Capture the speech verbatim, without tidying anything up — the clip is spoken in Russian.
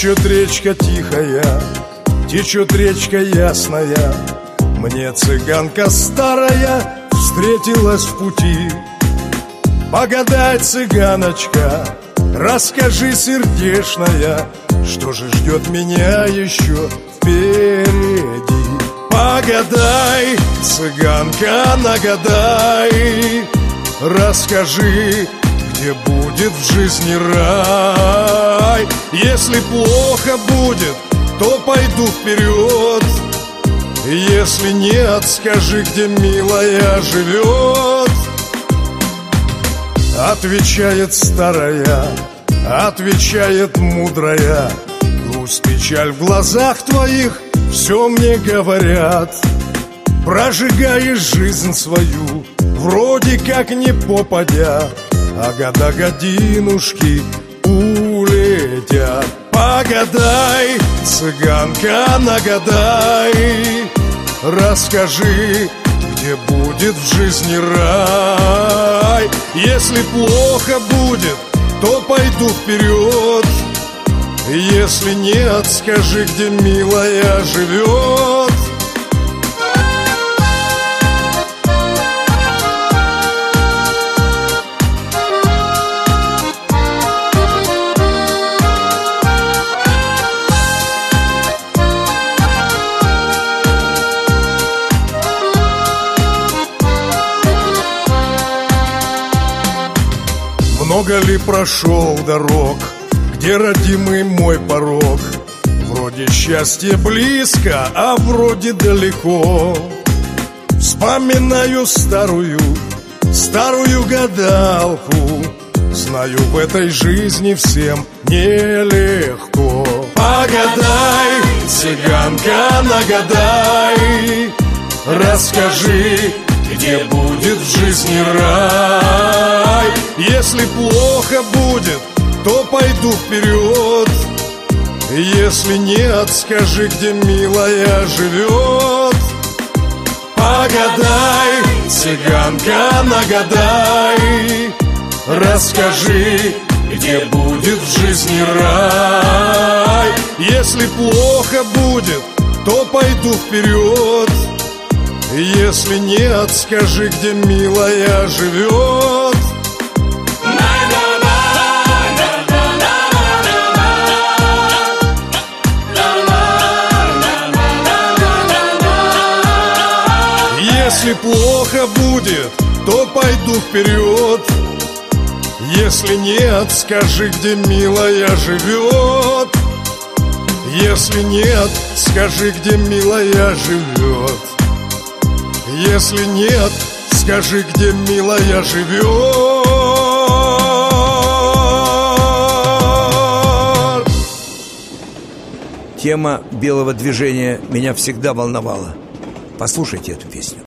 Течет речка тихая, течет речка ясная. Мне цыганка старая встретилась в пути. Погадай, цыганочка, расскажи, сердечная, что же ждет меня еще впереди. Погадай, цыганка, нагадай, расскажи, где будет в жизни рай. Если плохо будет, то пойду вперед. Если нет, скажи, где милая живет. Отвечает старая, отвечает мудрая: грусть, печаль в глазах твоих все мне говорят. Прожигаешь жизнь свою, вроде как не попадя, а года-годинушки улетят. Погадай, цыганка, нагадай, расскажи, где будет в жизни рай. Если плохо будет, то пойду вперед. Если нет, скажи, где милая живет. Много ли прошел дорог, где родимый мой порог? Вроде счастье близко, а вроде далеко. Вспоминаю старую, старую гадалку. Знаю, в этой жизни всем нелегко. Погадай, цыганка, нагадай, расскажи, где будет в жизни рай. Если плохо будет, то пойду вперед. Если нет, скажи, где милая живет. Погадай, цыганка, нагадай, расскажи, где будет в жизни рай. Если плохо будет, то пойду вперед. Если нет, скажи, где милая живет. Если плохо будет, то пойду вперед. Если нет, скажи, где милая живет. Если нет, скажи, где милая живет. Если нет, скажи, где милая живет. Тема белого движения меня всегда волновала. Послушайте эту песню.